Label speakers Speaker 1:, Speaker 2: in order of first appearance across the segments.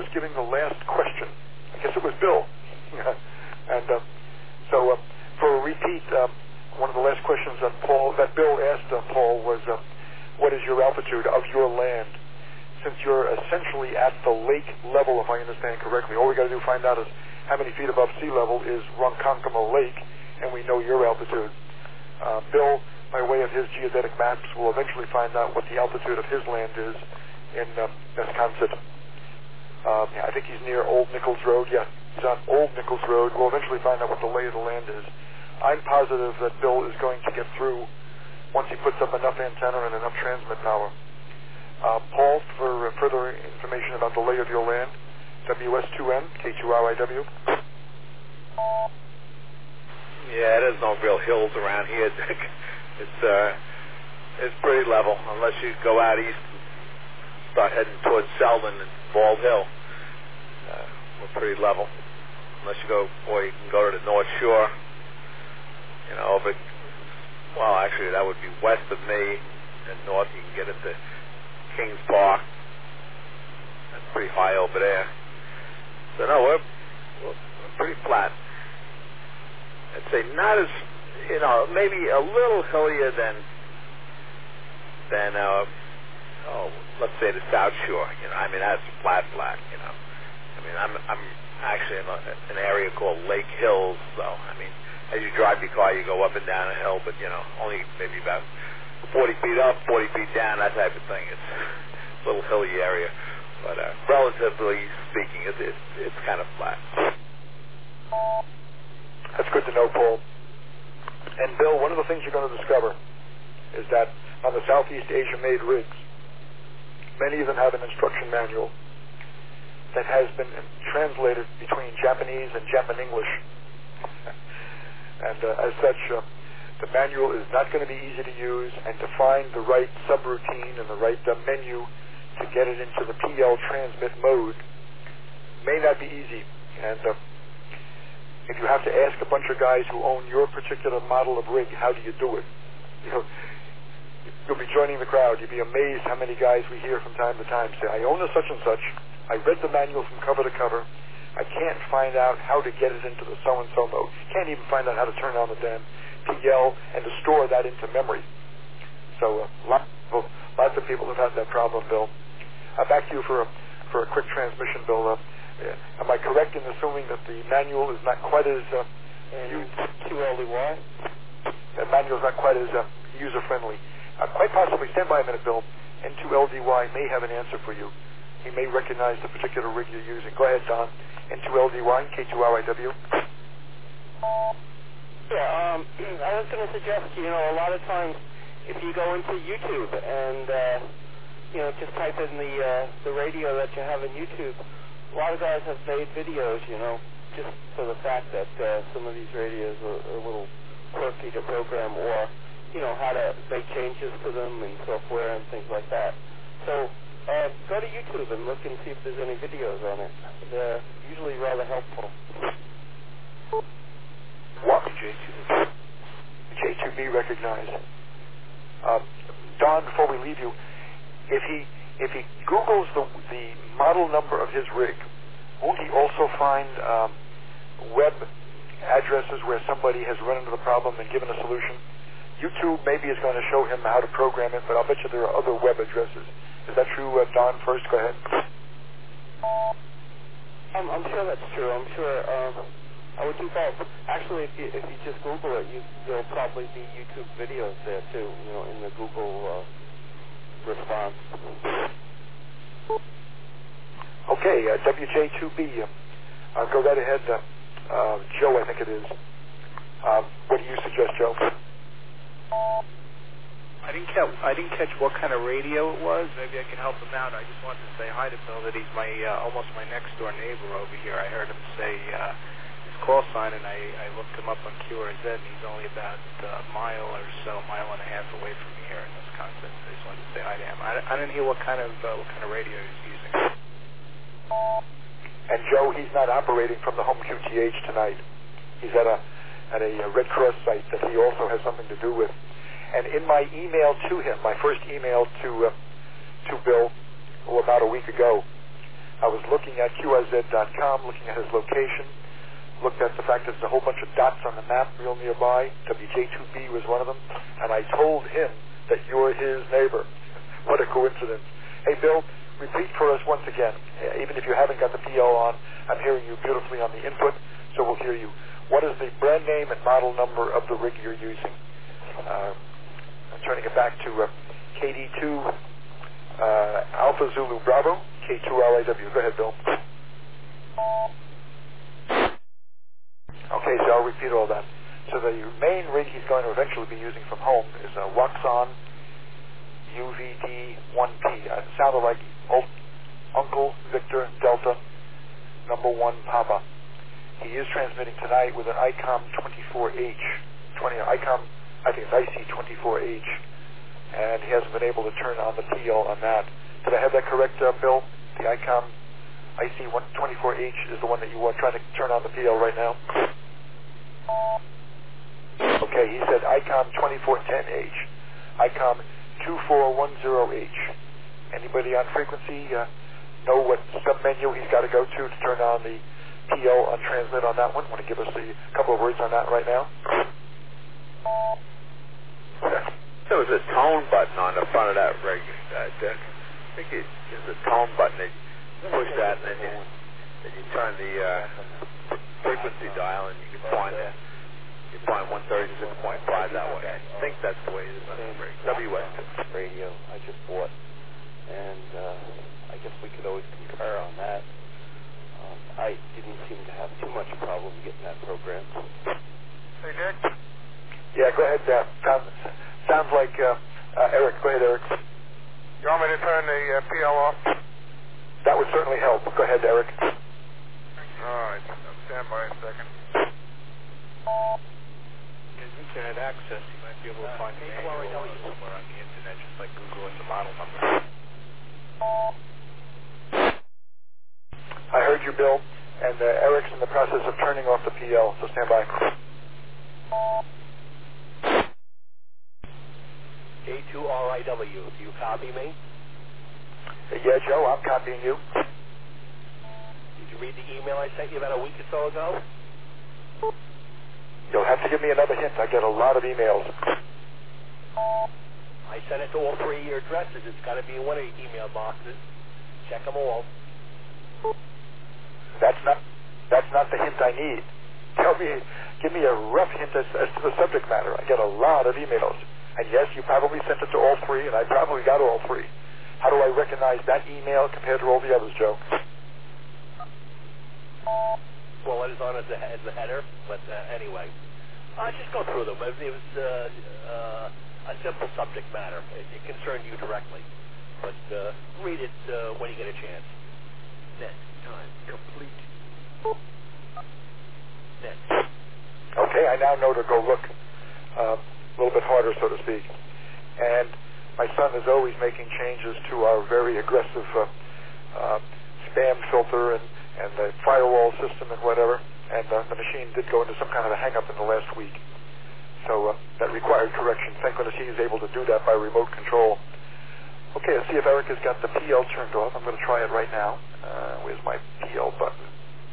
Speaker 1: giving the last question. I guess it was Bill. And so for a repeat, one of the last questions that Bill asked Paul was, what is your altitude of your land? Since you're essentially at the lake level, if I understand correctly, all we got to do to find out is how many feet above sea level is Ronkonkoma Lake, and we know your altitude. Bill, by way of his geodetic maps, will eventually find out what the altitude of his land is in Wisconsin. I think he's near Old Nichols Road. Yeah, he's on Old Nichols Road. We'll eventually find out what the lay of the land is. I'm positive that Bill is going to get through once he puts up enough antenna and enough transmit power. Paul, for further information about the lay of your land, WS2N, K2RIW.
Speaker 2: Yeah, there's no real hills around here. It's pretty level, unless you go out east and start heading towards Selden and Bald Hill. We're pretty level. Unless you go, boy, you can go to the North Shore, but, well, actually, that would be west of me, and north you can get into Kings Park. That's pretty high over there. So, no, we're pretty flat. I'd say not as, maybe a little hillier than let's say the South Shore. That's flat. I'm actually in an area called Lake Hills, so, as you drive your car, you go up and down a hill, but, only maybe about 40 feet up, 40 feet down, that type of thing. It's a little hilly area, but relatively speaking, it's kind of flat.
Speaker 1: That's good to know, Paul. And Bill, one of the things you're going to discover is that on the Southeast Asia-made rigs, many of them have an instruction manual that has been translated between Japanese and Japan English. And as such, the manual is not going to be easy to use, and to find the right subroutine and the right menu to get it into the PL transmit mode may not be easy. And if you have to ask a bunch of guys who own your particular model of rig, how do you do it? You'll be joining the crowd. You'll be amazed how many guys we hear from time to time say, I own a such and such. I read the manual from cover to cover. I can't find out how to get it into the so-and-so mode. Can't even find out how to turn on the damn PL and to store that into memory. So lots of people have had that problem, Bill. Back to you for a quick transmission, Bill. Am I correct in assuming that the manual is not quite as
Speaker 3: N2LDY?
Speaker 1: The manual is not quite as user-friendly. Quite possibly, stand by a minute, Bill. N2LDY may have an answer for you. He may recognize the particular rig you're using. Go ahead, Don. N2LDY, K2RIW.
Speaker 3: Yeah, I was going to suggest, a lot of times if you go into YouTube and, just type in the radio that you have in YouTube, a lot of guys have made videos, just for the fact that some of these radios are a little quirky to program, or, how to make changes to them and software and things like that. So go to YouTube and look and see if there's any videos on it. They're usually rather helpful.
Speaker 1: What? J2B recognized. Don, before we leave you, if he Googles the model number of his rig, won't he also find web addresses where somebody has run into the problem and given a solution? YouTube maybe is going to show him how to program it, but I'll bet you there are other web addresses. Is that true, Don? First, go ahead.
Speaker 3: I'm sure that's true. I'm sure I would do both. Actually, if you just Google it, there'll probably be YouTube videos there too. In the Google response.
Speaker 1: Okay, WJ2B. Go right ahead, Joe. I think it is. What do you suggest, Joe?
Speaker 4: I didn't catch what kind of radio it was. Maybe I can help him out. I just wanted to say hi to Bill, that he's almost my next door neighbor over here. I heard him say his call sign, and I looked him up on QRZ, and he's only about a mile or so, mile and a half away from me here in Wisconsin. I just wanted to say hi to him. I didn't hear what kind of radio he's using.
Speaker 1: And Joe, he's not operating from the home QTH tonight. He's at a Red Cross site that he also has something to do with. And in my email to him, my first email to Bill, about a week ago, I was looking at QRZ.com, looking at his location, looked at the fact that there's a whole bunch of dots on the map real nearby. WJ2B was one of them. And I told him that you're his neighbor. What a coincidence. Hey, Bill, repeat for us once again. Even if you haven't got the PL on, I'm hearing you beautifully on the input, so we'll hear you. What is the brand name and model number of the rig you're using? I'm turning it back to KD2 Alpha Zulu Bravo, K2RIW. Go ahead, Bill. Okay, so I'll repeat all that. So the main rig he's going to eventually be using from home is a Waxon UVD-1P. It sounded like Uncle Victor Delta number 1 Papa. He is transmitting tonight with an ICOM 24H. ICOM, I think it's IC24H. And he hasn't been able to turn on the TL on that. Did I have that correct, Bill? The ICOM IC24H is the one that you are trying to turn on the PL right now? Okay, he said ICOM 2410H. ICOM 2410H. Anybody on frequency know what submenu he's got to go to turn on the PL on transmit on that one? Want to give us a couple of words on that right now?
Speaker 2: There was a tone button on the front of that rig, Dick. I think there's a tone button that you push that and then you turn the frequency dial and you can find it. You find 136.5 that way. I think that's the way it is on the rig. WS
Speaker 3: radio I just bought, and I guess we could always concur on that. I didn't seem to have too much problem getting that program.
Speaker 1: Hey, Dick? Yeah, go ahead, sounds like Eric. Go ahead, Eric.
Speaker 5: You want me to turn the PL off?
Speaker 1: That would certainly help. Go ahead, Eric.
Speaker 5: All right. Stand by a second.
Speaker 4: His internet access, you might be able to find it somewhere on the internet, just like Google and the model number.
Speaker 1: I heard you, Bill, and Eric's in the process of turning off the PL, so stand by.
Speaker 3: K2RIW, do you copy me?
Speaker 1: Yeah, Joe, I'm copying you.
Speaker 3: Did you read the email I sent you about a week or so ago?
Speaker 1: You'll have to give me another hint. I get a lot of emails.
Speaker 3: I sent it to all 3 of your addresses. It's got to be in one of your email boxes. Check them all.
Speaker 1: That's not the hint I need. Give me a rough hint as to the subject matter. I get a lot of emails. And yes, you probably sent it to all 3, and I probably got all 3. How do I recognize that email compared to all the others, Joe?
Speaker 3: Well, it is on as the header, but anyway. Just go through them. It was a simple subject matter. It concerned you directly. But read it when you get a chance. Net time complete. Net.
Speaker 1: Okay, I now know to go look a little bit harder, so to speak. And my son is always making changes to our very aggressive spam filter and the firewall system and whatever. And the machine did go into some kind of a hang-up in the last week. So that required correction. Thank goodness he is able to do that by remote control. Okay, let's see if Eric has got the PL turned off. I'm going to try it right now. Where's my PL button?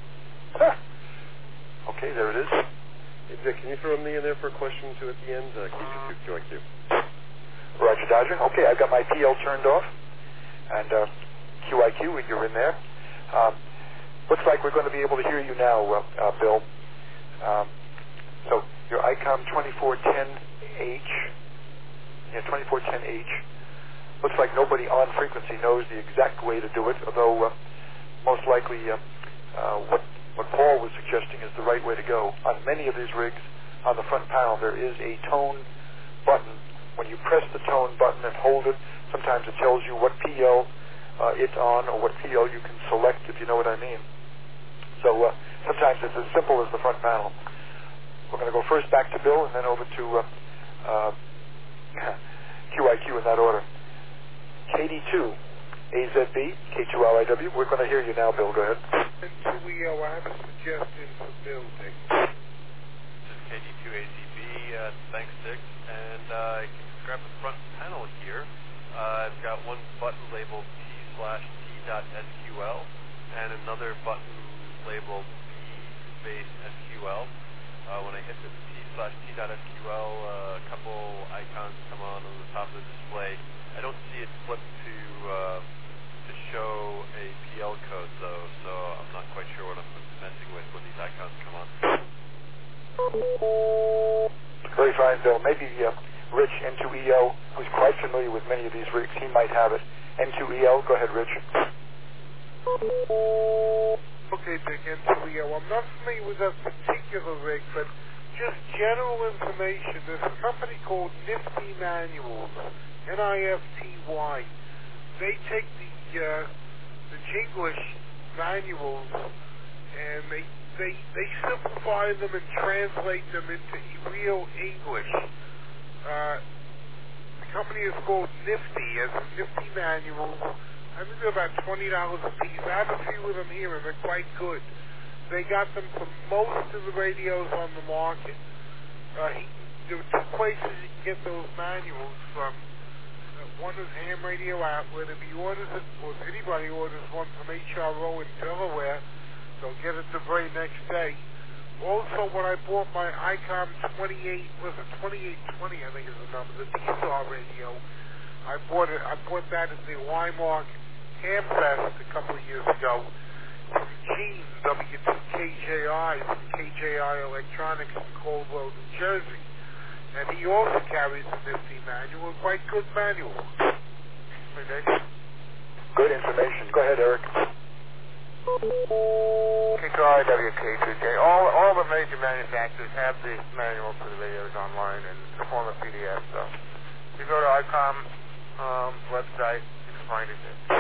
Speaker 1: Okay, there it is.
Speaker 6: Hey, Dick, can you throw me in there for a question or two at the end? KD2 join queue.
Speaker 1: Roger, Dodger. Okay, I've got my PL turned off. And QIQ, you're in there. Looks like we're going to be able to hear you now, Bill. So your ICOM 2410H. Yeah, 2410H. Looks like nobody on frequency knows the exact way to do it, although most likely what Paul was suggesting is the right way to go. On many of these rigs, on the front panel, there is a tone button. When you press the tone button and hold it, sometimes it tells you what PL it's on or what PL you can select, if you know what I mean. So sometimes it's as simple as the front panel. We're going to go first back to Bill and then over to QIQ in that order. KD2, AZB, K2RIW. We're going to hear you now, Bill. Go ahead.
Speaker 5: I have a suggestion for Bill, Dick.
Speaker 7: This is KD2 AZB. Thanks, Dick. And I can grab the front panel here. I've got one button labeled T/T.SQL. and another button labeled P-SQL. When I hit the T/T.SQL, a couple icons come on the top of the display. I don't see it flip to show a PL code, though, so I'm not quite sure what I'm messing with when these icons come on.
Speaker 1: Very fine, Bill. Maybe Rich, N2EL, who's quite familiar with many of these rigs, he might have it. N2EL, go ahead, Rich.
Speaker 5: Okay, Dick, N2EL. I'm not familiar with that particular rig, but just general information. There's a company called Nifty Manuals, Nifty. They take the Jinglish manuals and they simplify them and translate them into real English. The company is called Nifty, as in Nifty Manuals. I think they're about $20 a piece. I have a few of them here, and they're quite good. They got them for most of the radios on the market. There are two places you can get those manuals from. One is Ham Radio Outlet. If he orders it, or if anybody orders one from HRO in Delaware, they'll get it the very next day. Also, when I bought my ICOM 2820, I think is the number, the D-Star radio, I bought that at the Weimark Hamfest a couple of years ago from Gene, W2KJI, from KJI Electronics in Caldwell, New Jersey. And he also carries a Nifty manual, quite good manual. Okay.
Speaker 1: Good information. Go ahead, Eric.
Speaker 8: KQI, WK2J. All the major manufacturers have the manuals for the radios online in the form of PDF. So if you go to ICOM website, you can find it there.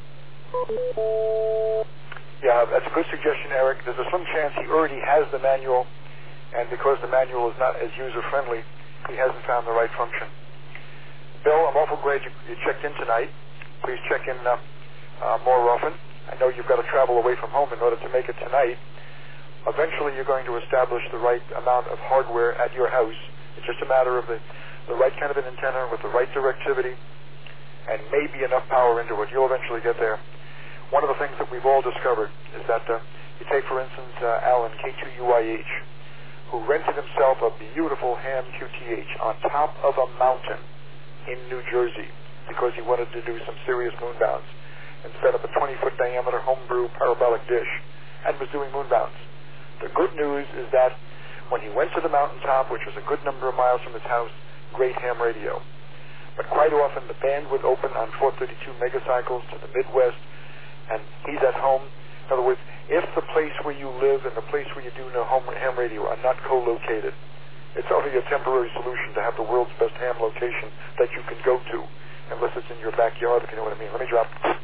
Speaker 1: Yeah, that's a good suggestion, Eric. There's a slim chance he already has the manual, and because the manual is not as user-friendly, he hasn't found the right function. Bill, I'm awful glad you checked in tonight. Please check in more often. I know you've got to travel away from home in order to make it tonight. Eventually, you're going to establish the right amount of hardware at your house. It's just a matter of the right kind of an antenna with the right directivity and maybe enough power into it. You'll eventually get there. One of the things that we've all discovered is that you take, for instance, Alan, K2UIH, who rented himself a beautiful Ham QTH on top of a mountain in New Jersey because he wanted to do some serious moonbounds, and set up a 20-foot diameter homebrew parabolic dish and was doing moonbounds. The good news is that when he went to the mountaintop, which was a good number of miles from his house, great ham radio. But quite often the band would open on 432 megacycles to the Midwest, and he's at home. In other words, if the place where you live and the place where you do know ham radio are not co-located, it's only a temporary solution to have the world's best ham location that you can go to, unless it's in your backyard, if you know what I mean. Let me drop.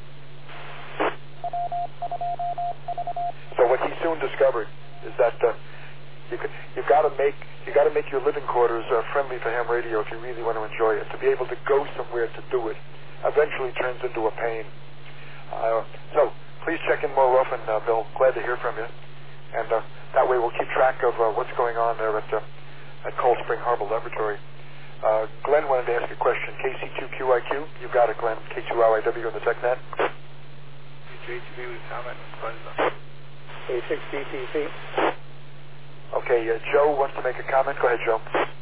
Speaker 1: So what he soon discovered is that you've got to make your living quarters friendly for ham radio if you really want to enjoy it. To be able to go somewhere to do it eventually turns into a pain. So please check in more often, Bill. Glad to hear from you, and that way we'll keep track of what's going on there at Cold Spring Harbor Laboratory. Glenn wanted to ask a question. KC2QIQ, you've got it, Glenn. K2LIW on the TechNet.
Speaker 4: JTB with comment on
Speaker 3: A6DTC.
Speaker 1: Okay, Joe wants to make a comment. Go ahead, Joe.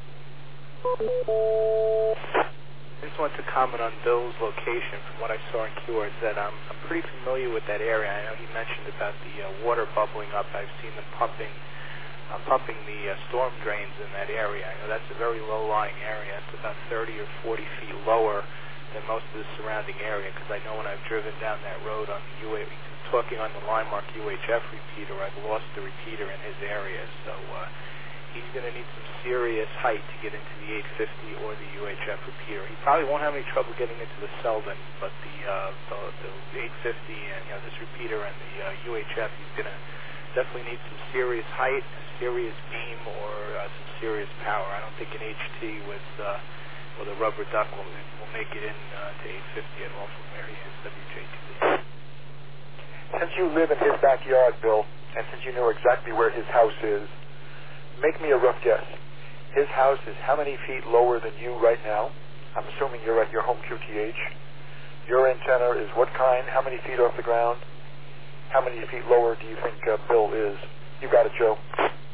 Speaker 4: I just want to comment on Bill's location. From what I saw in QRZ, I'm pretty familiar with that area. I know he mentioned about the water bubbling up. I've seen them pumping the storm drains in that area. I know that's a very low-lying area. It's about 30 or 40 feet lower than most of the surrounding area, because I know when I've driven down that road on the talking on the Linemark UHF repeater, I've lost the repeater in his area. So he's going to need some serious height to get into the 850 or the UHF repeater. He probably won't have any trouble getting into the Selden, but the 850 and this repeater and the UHF, he's going to definitely need some serious height, a serious beam, or some serious power. I don't think an HT with a rubber duck will make it in to 850 at all from where he is, WJTB.
Speaker 1: Since you live in his backyard, Bill, and since you know exactly where his house is, make me a rough guess. His house is how many feet lower than you right now? I'm assuming you're at your home QTH. Your antenna is what kind? How many feet off the ground? how many feet lower do you think Bill is? You got it, Joe.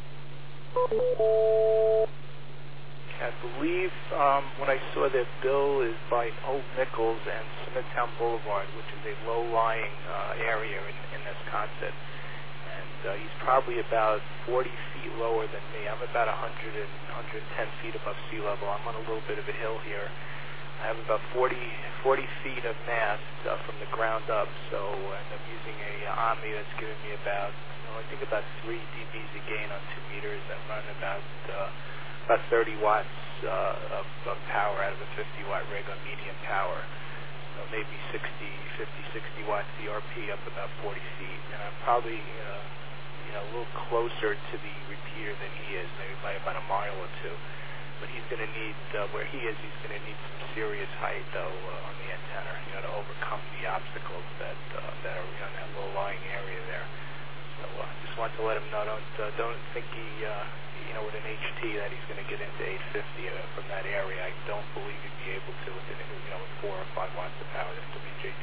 Speaker 4: I believe when I saw that Bill is by Old Nichols and Smithtown Boulevard, which is a low-lying area in Wisconsin. And he's probably about 40 feet lower than me. I'm about 110 feet above sea level. I'm on a little bit of a hill here. I have about 40 feet of mast from the ground up, so and I'm using a Omni that's giving me about, I think about 3 dBs a gain on 2 meters. I'm running about 30 watts of power out of a 50-watt rig on medium power. So maybe 60 watts CRP up about 40 feet. And I'm probably a little closer to the repeater than he is, maybe by about a mile or two. But he's going to need, where he is, he's going to need some serious height, though, on the antenna, to overcome the obstacles that are in that low-lying area there. So I just want to let him know, don't think he, with an HT that he's going to get into 850 from that area. I don't believe he'd be able to with 4 or 5 watts of power. That's WJ2.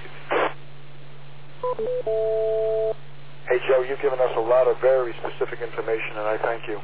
Speaker 1: Hey, Joe, you've given us a lot of very specific information, and I thank you.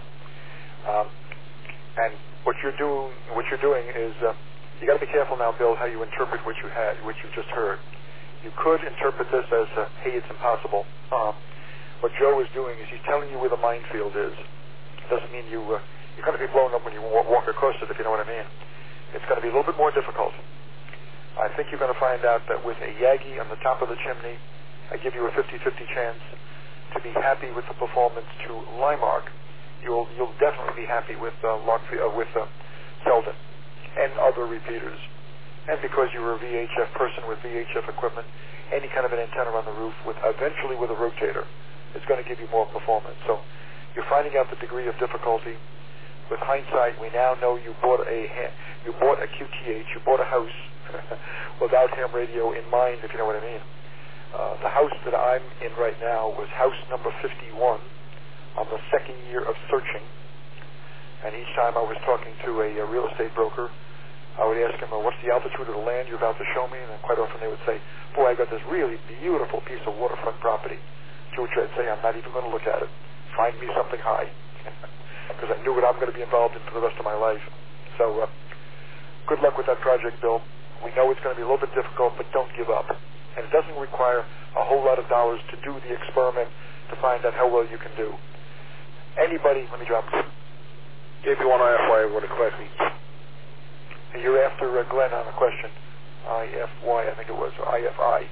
Speaker 1: And what you're doing is you got to be careful now, Bill, how you interpret what you just heard. You could interpret this as, hey, it's impossible. What Joe is doing is he's telling you where the minefield is. Doesn't mean you're going to be blown up when you walk across it, if you know what I mean. It's going to be a little bit more difficult. I think you're going to find out that with a Yagi on the top of the chimney, I give you a 50-50 chance to be happy with the performance to Limark. You'll definitely be happy with Selden and other repeaters. And because you're a VHF person with VHF equipment, any kind of an antenna on the roof, eventually with a rotator, is going to give you more performance. So you're finding out the degree of difficulty. With hindsight, we now know you bought a QTH, you bought a house without ham radio in mind, if you know what I mean. The house that I'm in right now was house number 51 on the second year of searching. And each time I was talking to a real estate broker, I would ask him, what's the altitude of the land you're about to show me? And then quite often they would say, boy, I've got this really beautiful piece of waterfront property. To which I'd say, I'm not even going to look at it. Find me something high. Because I knew what I'm going to be involved in for the rest of my life. So good luck with that project, Bill. We know it's going to be a little bit difficult, but don't give up. And it doesn't require a whole lot of dollars to do the experiment to find out how well you can do. Anybody, let me drop it.
Speaker 2: Gave you one IFY with a question.
Speaker 1: You're after Glenn on a question. IFY, I think it was, or IFI.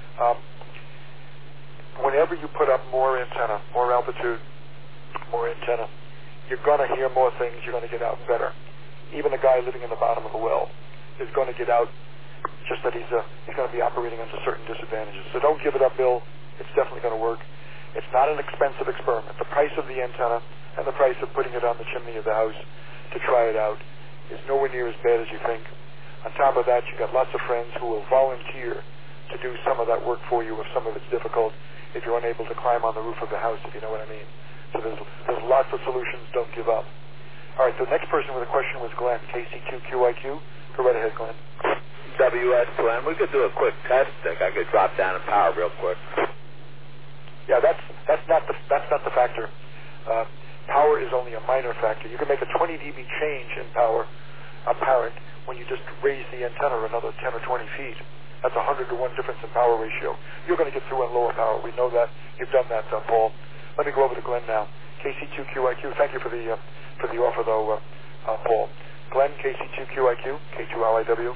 Speaker 1: Whenever you put up more antenna, more altitude, more antenna, you're going to hear more things, you're going to get out better. Even a guy living in the bottom of a well is going to get out, just that he's going to be operating under certain disadvantages. So don't give it up, Bill. It's definitely going to work. It's not an expensive experiment. The price of the antenna and the price of putting it on the chimney of the house to try it out is nowhere near as bad as you think. On top of that, you've got lots of friends who will volunteer to do some of that work for you if some of it's difficult, if you're unable to climb on the roof of the house, if you know what I mean. So there's lots of solutions. Don't give up. All right, the next person with a question was Glenn, KC2QIQ. Go right ahead, Glenn.
Speaker 2: WS Glenn, we could do a quick test. I could drop down in power real quick.
Speaker 1: Yeah, that's not the factor. Power is only a minor factor. You can make a 20 dB change in power apparent when you just raise the antenna another 10 or 20 feet. That's 100 to 1 difference in power ratio. You're going to get through on lower power. We know that. You've done that, Paul. Let me go over to Glenn now. KC2QIQ. Thank you for the offer, though, Paul. Glenn, KC2QIQ, K2LIW.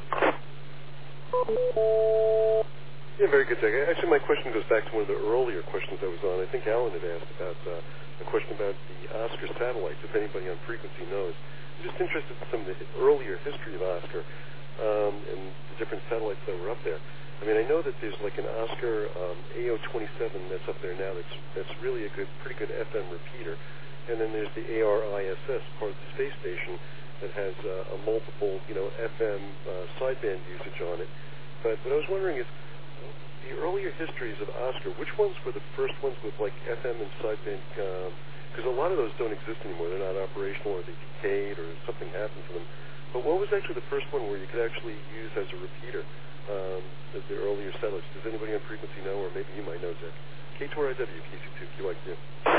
Speaker 6: Yeah, very good, Jack. Actually, my question goes back to one of the earlier questions I was on. I think Alan had asked about a question about the Oscar satellites, if anybody on frequency knows. I'm just interested in some of the earlier history of Oscar and the different satellites that were up there. I mean, I know that there's like an Oscar AO27 that's up there now that's really a pretty good FM repeater. And then there's the ARISS, part of the space station, that has a multiple, FM sideband usage on it. But what I was wondering is, the earlier histories of Oscar, which ones were the first ones with like FM and sideband? Because a lot of those don't exist anymore. They're not operational, or they decayed, or something happened to them. But what was actually the first one where you could actually use as a repeater the earlier satellites? Does anybody on frequency know, or maybe you might know, Zach? K2RIW, KC2QIQ.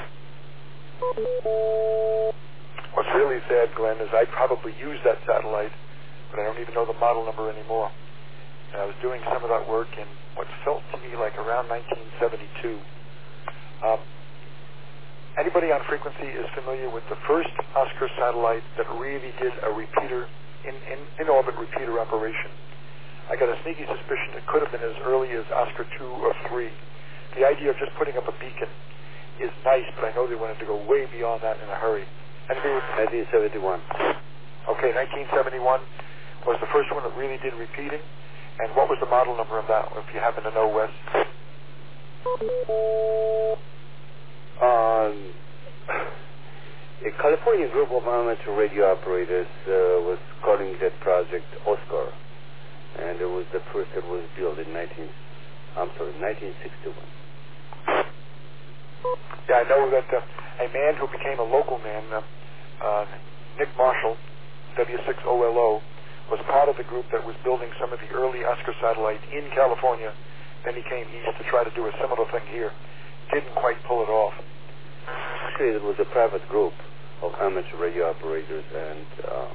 Speaker 1: What's really sad, Glenn, is I probably used that satellite, but I don't even know the model number anymore. And I was doing some of that work in what felt to me like around 1972. Anybody on frequency is familiar with the first Oscar satellite that really did a repeater, in-orbit repeater operation. I got a sneaky suspicion it could have been as early as Oscar 2 or 3. The idea of just putting up a beacon is nice, but I know they wanted to go way beyond that in a hurry.
Speaker 9: 1971.
Speaker 1: Okay, 1971 was the first one that really did repeating. And what was the model number of that, if you happen to know, Wes?
Speaker 9: A California group of amateur radio operators was calling that project Oscar, and it was the first that was built in 1961.
Speaker 1: Yeah, I know that a man who became a local man, Nick Marshall, W6OLO, was part of the group that was building some of the early Oscar satellites in California. Then he came east to try to do a similar thing here. Didn't quite pull it off.
Speaker 9: Actually, it was a private group of amateur radio operators, and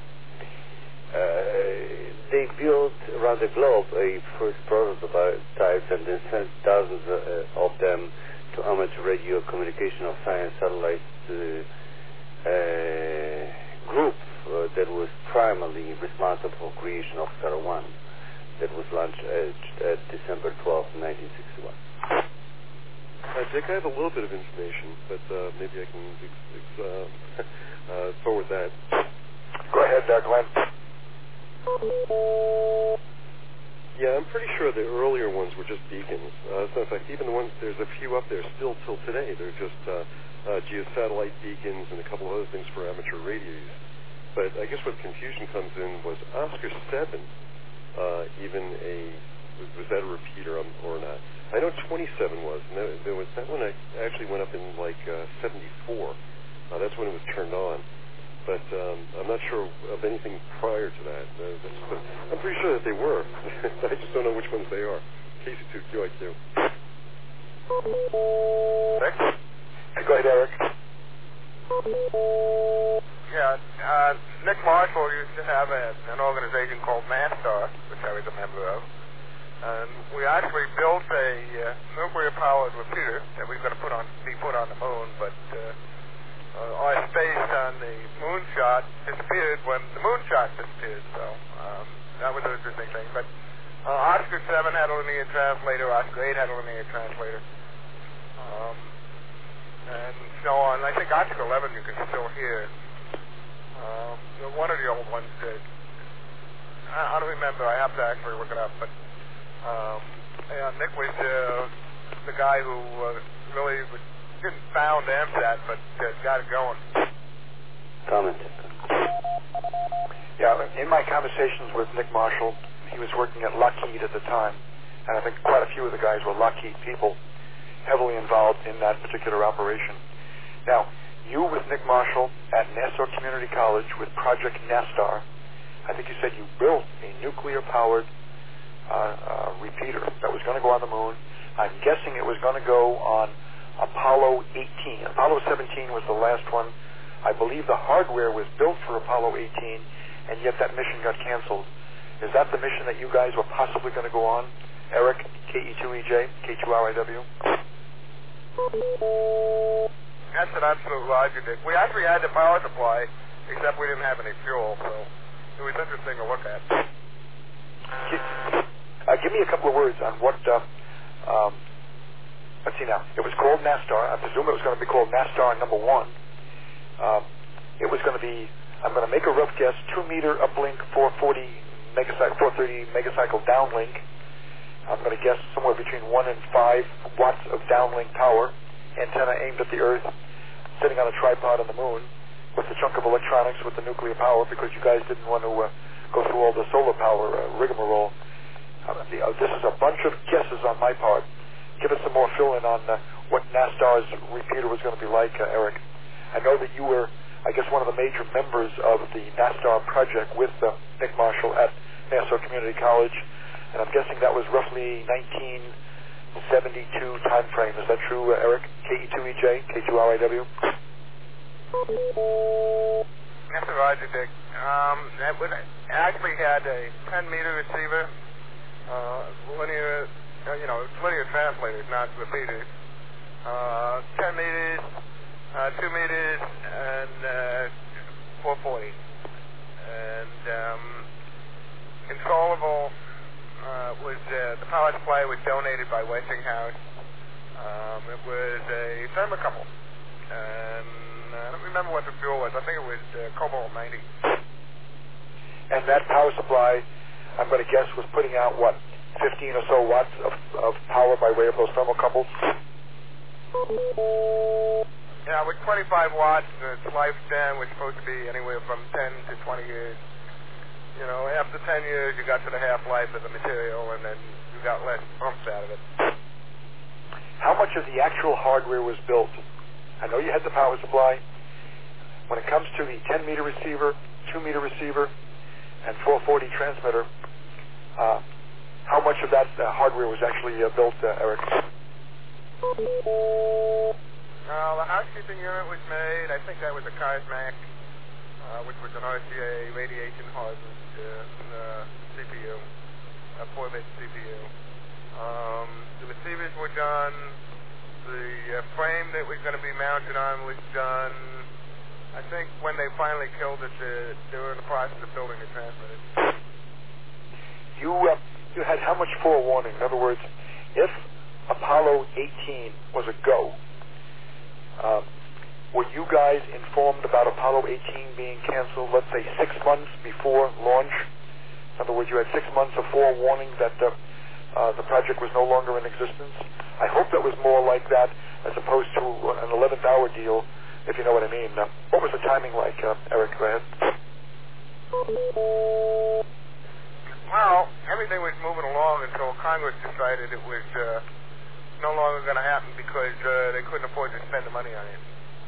Speaker 9: they built around the globe a first prototype and then sent thousands of them to amateur radio communication of science satellites group that was primarily responsible for creation of Star 1 that was launched at December 12, 1961.
Speaker 6: Dick, I have a little bit of information, but maybe I can forward that.
Speaker 1: Go ahead, Glenn.
Speaker 6: Yeah, I'm pretty sure the earlier ones were just beacons. So in fact, even the ones, there's a few up there still till today. They're just geosatellite beacons and a couple of other things for amateur radio use. But I guess what confusion comes in was Oscar 7, was that a repeater or not? I know 27 was, and that one actually went up in like 74. That's when it was turned on. But I'm not sure of anything prior to that. But I'm pretty sure that they were. I just don't know which ones they are. KC2QIQ.
Speaker 8: Rick?
Speaker 1: Go ahead, Eric.
Speaker 8: Yeah, Nick Marshall used to have an organization called NASTAR, which I was a member of. And we actually built a nuclear-powered repeater that was going to be put on the moon, but our space on the moonshot disappeared when the moonshot disappeared, so that was an interesting thing. But Oscar 7 had a linear translator, Oscar 8 had a linear translator, and so on. I think Oscar 11 you can still hear. One of the old ones did. I don't remember. I have to actually look it up, but Nick was the guy who really didn't found AMSAT, but got it going.
Speaker 9: Comment.
Speaker 1: Yeah, in my conversations with Nick Marshall, he was working at Lockheed at the time, and I think quite a few of the guys were Lockheed people, heavily involved in that particular operation. Now, you with Nick Marshall at Nassau Community College with Project NASTAR, I think you said you built a nuclear-powered repeater that was going to go on the moon. I'm guessing it was going to go on Apollo 18. Apollo 17 was the last one. I believe the hardware was built for Apollo 18, and yet that mission got canceled. Is that the mission that you guys were possibly going to go on? Eric, KE2EJ, K2RIW?
Speaker 8: That's an absolute logic, Dick. We actually had the power supply, except we didn't have any fuel, so it was interesting to look at.
Speaker 1: Give me a couple of words on what, let's see now. It was called NASTAR. I presume it was going to be called NASTAR number 1. It was going to be, I'm going to make a rough guess, 2-meter uplink, 430 megacycle downlink. I'm going to guess somewhere between 1 and 5 watts of downlink power. Antenna aimed at the Earth, sitting on a tripod on the moon with a chunk of electronics with the nuclear power because you guys didn't want to go through all the solar power rigmarole. This is a bunch of guesses on my part. Give us some more fill-in on what NASTAR's repeater was going to be like, Eric. I know that you were, I guess, one of the major members of the NASTAR project with Nick Marshall at Nassau Community College, and I'm guessing that was roughly 19 72 time frame. Is that true, Eric? KE2EJ, K2RIW?
Speaker 8: That's Roger, Dick. That was, actually had a 10-meter receiver, linear, linear translators, not repeaters. 10 meters, 2 meters, and 440. And controllable was the power supply was donated by Westinghouse. It was a thermocouple. And I don't remember what the fuel was. I think it was Cobalt 90.
Speaker 1: And that power supply, I'm going to guess, was putting out, 15 or so watts of power by way of those thermocouples?
Speaker 8: Yeah, with 25 watts, its lifespan was supposed to be anywhere from 10 to 20 years. After 10 years, you got to the half-life of the material, and then you got less bumps out of it.
Speaker 1: How much of the actual hardware was built? I know you had the power supply. When it comes to the 10-meter receiver, 2-meter receiver, and 440 transmitter, how much of that hardware was actually built, Eric?
Speaker 8: The housekeeping unit was made. I think that was a Cosmac, which was an RCA radiation hardened CPU, a 4-bit CPU. The receivers were done. The frame that was going to be mounted on was done. I think when they finally killed it, they were in the process of building the transmitter.
Speaker 1: You had how much forewarning? In other words, if Apollo 18 was a go, were you guys informed about Apollo 18 being canceled, let's say 6 months before launch? In other words, you had 6 months of forewarning that the project was no longer in existence? I hope that was more like that as opposed to an 11th hour deal, if you know what I mean. What was the timing like, Eric? Go ahead.
Speaker 8: Well, everything was moving along until Congress decided it was no longer going to happen because they couldn't afford to spend the money on it.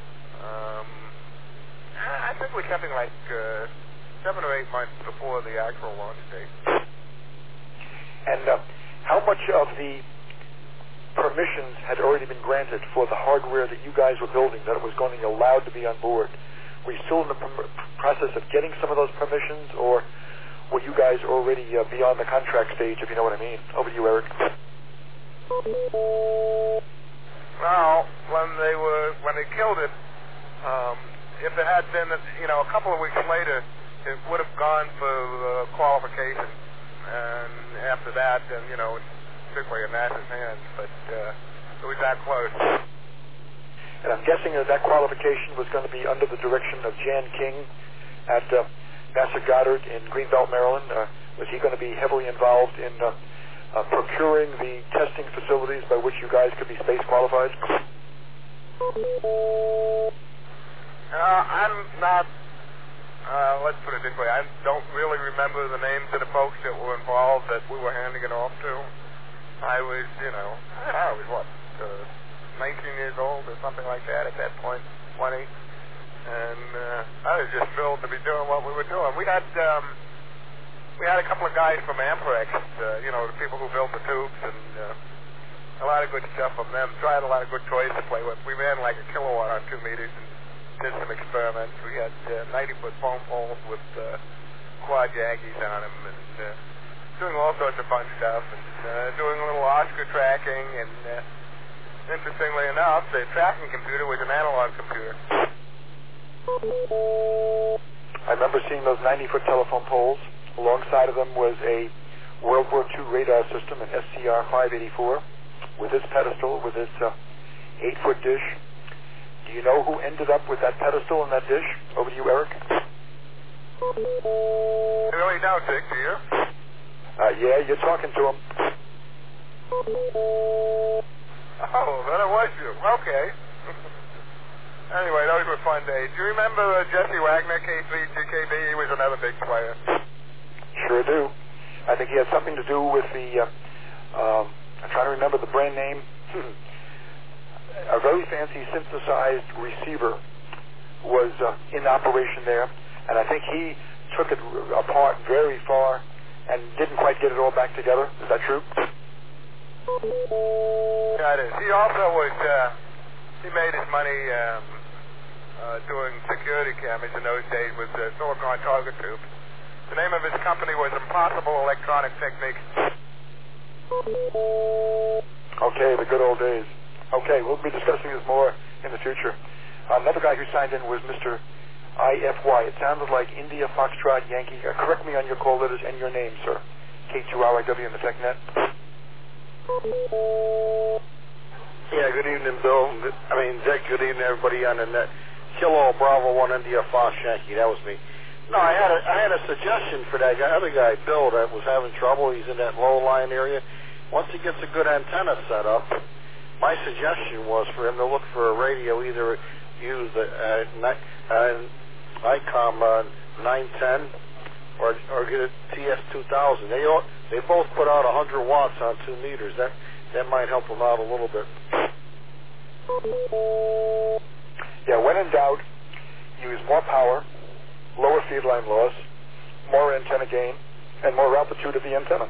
Speaker 8: I think it was something like 7 or 8 months before the actual launch date.
Speaker 1: And how much of the permissions had already been granted for the hardware that you guys were building, that it was going to be allowed to be on board? Were you still in the process of getting some of those permissions, or were you guys already beyond the contract stage, if you know what I mean? Over to you, Eric.
Speaker 8: Well, when they killed it, if it had been, a couple of weeks later, it would have gone for qualification. And after that, then, it took away a NASA's hands. But it was that close.
Speaker 1: And I'm guessing that qualification was going to be under the direction of Jan King at NASA Goddard in Greenbelt, Maryland. Was he going to be heavily involved in procuring the testing facilities by which you guys could be space qualified?
Speaker 8: I'm not, let's put it this way, I don't really remember the names of the folks that were involved that we were handing it off to. I was, I was 19 years old or something like that at that point, 20. And I was just thrilled to be doing what we were doing. We had a couple of guys from Amperex, the people who built the tubes, and a lot of good stuff from them. Tried a lot of good toys to play with. We ran like a kilowatt on 2 meters and did some experiments. We had 90-foot foam poles with quad Yankees on them, and doing all sorts of fun stuff, and doing a little Oscar tracking, and interestingly enough, the tracking computer was an analog computer.
Speaker 1: I remember seeing those 90-foot telephone poles. Alongside of them was a World War II radar system, an SCR-584, with its pedestal, with its 8-foot dish. Do you know who ended up with that pedestal and that dish? Over to you, Eric.
Speaker 8: I really don't, Dick, do you?
Speaker 1: Yeah, you're talking to him.
Speaker 8: Oh, then it was you. Okay. Anyway, those were fun days. Do you remember Jesse Wagner, K3GKB? He was another big player.
Speaker 1: Sure do. I think he had something to do with the, I'm trying to remember the brand name. A very fancy synthesized receiver was in operation there, and I think he took it apart very far and didn't quite get it all back together. Is that true?
Speaker 8: Yeah, it is. He also was, he made his money doing security cameras in those days with silicon target tubes. The name of his company was Impossible Electronic Techniques.
Speaker 1: Okay, the good old days. Okay, we'll be discussing this more in the future. Another guy who signed in was Mr. IFY. It sounded like India, Foxtrot, Yankee. Correct me on your call letters and your name, sir. K2RIW in the TechNet.
Speaker 10: Yeah, good evening, Bill. Dick, good evening, everybody on the net. Kilo Bravo 1 India Fox Yankee, that was me. No, I had a suggestion for that other guy, Bill, that was having trouble. He's in that low-lying area. Once he gets a good antenna set up, my suggestion was for him to look for a radio, either use the ICOM 910 or get a TS2000. They both put out 100 watts on 2 meters. That might help them out a little bit.
Speaker 1: Yeah, when in doubt, use more power, lower feed line loss, more antenna gain, and more altitude of the antenna.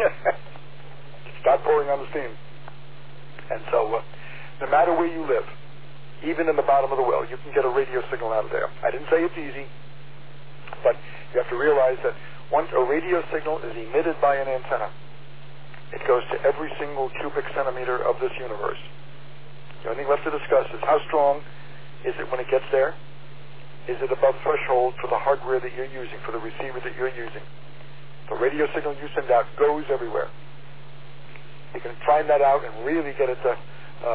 Speaker 1: Stop pouring on the steam. And so, no matter where you live, even in the bottom of the well, you can get a radio signal out of there. I didn't say it's easy, but you have to realize that once a radio signal is emitted by an antenna, it goes to every single cubic centimeter of this universe. The only thing left to discuss is how strong is it when it gets there? Is it above threshold for the hardware that you're using, for the receiver that you're using? The radio signal you send out goes everywhere. You can find that out and really get it to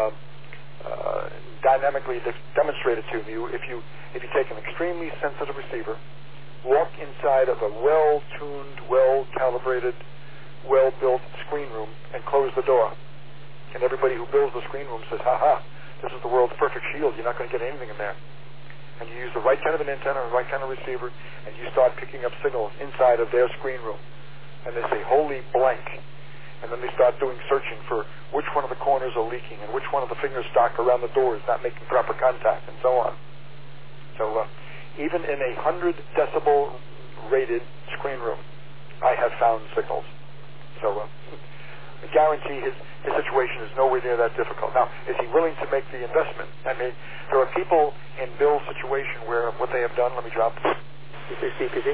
Speaker 1: dynamically demonstrate it to you if you take an extremely sensitive receiver, walk inside of a well-tuned, well-calibrated, well-built screen room and close the door. And everybody who builds the screen room says, ha, this is the world's perfect shield. You're not going to get anything in there. And you use the right kind of an antenna and the right kind of receiver, and you start picking up signals inside of their screen room. And they say, holy blank. And then they start doing searching for which one of the corners are leaking and which one of the finger stock around the door is not making proper contact, and so on. So even in a 100 decibel rated screen room, I have found signals. So I guarantee his situation is nowhere near that difficult. Now, is he willing to make the investment? I mean, there are people in Bill's situation where what they have done, let me drop CPC.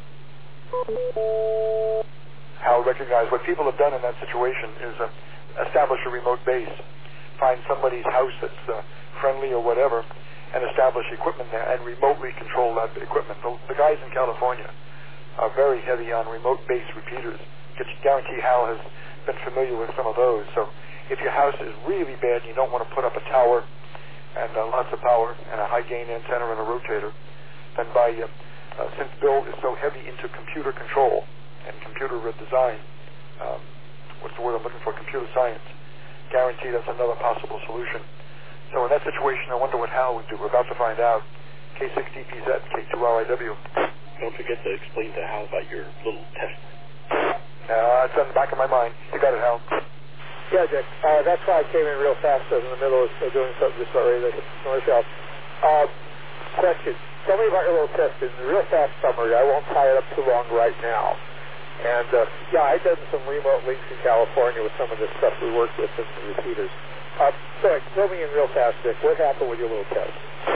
Speaker 1: Hal recognize what people have done in that situation is establish a remote base, find somebody's house that's friendly or whatever, and establish equipment there and remotely control that equipment. The guys in California are very heavy on remote base repeaters. Guarantee Hal has been familiar with some of those. So if your house is really bad and you don't want to put up a tower and lots of power and a high gain antenna and a rotator, then since Bill is so heavy into computer control and computer design, what's the word I'm looking for? Computer science. Guarantee that's another possible solution. So in that situation, I wonder what Hal would do. We're about to find out. K6DPZ, K2RIW.
Speaker 6: Don't forget to explain to Hal about your little test.
Speaker 1: It's on the back of my mind. You got it, Hal.
Speaker 11: Yeah, Dick. That's why I came in real fast. I was in the middle of doing something just already to myself. Question. Tell me about your little test. In a real fast summary. I won't tie it up too long right now. And, I've done some remote links in California with some of the stuff we worked with in the repeaters. So, tell me in real fast, Dick, what happened with your little test?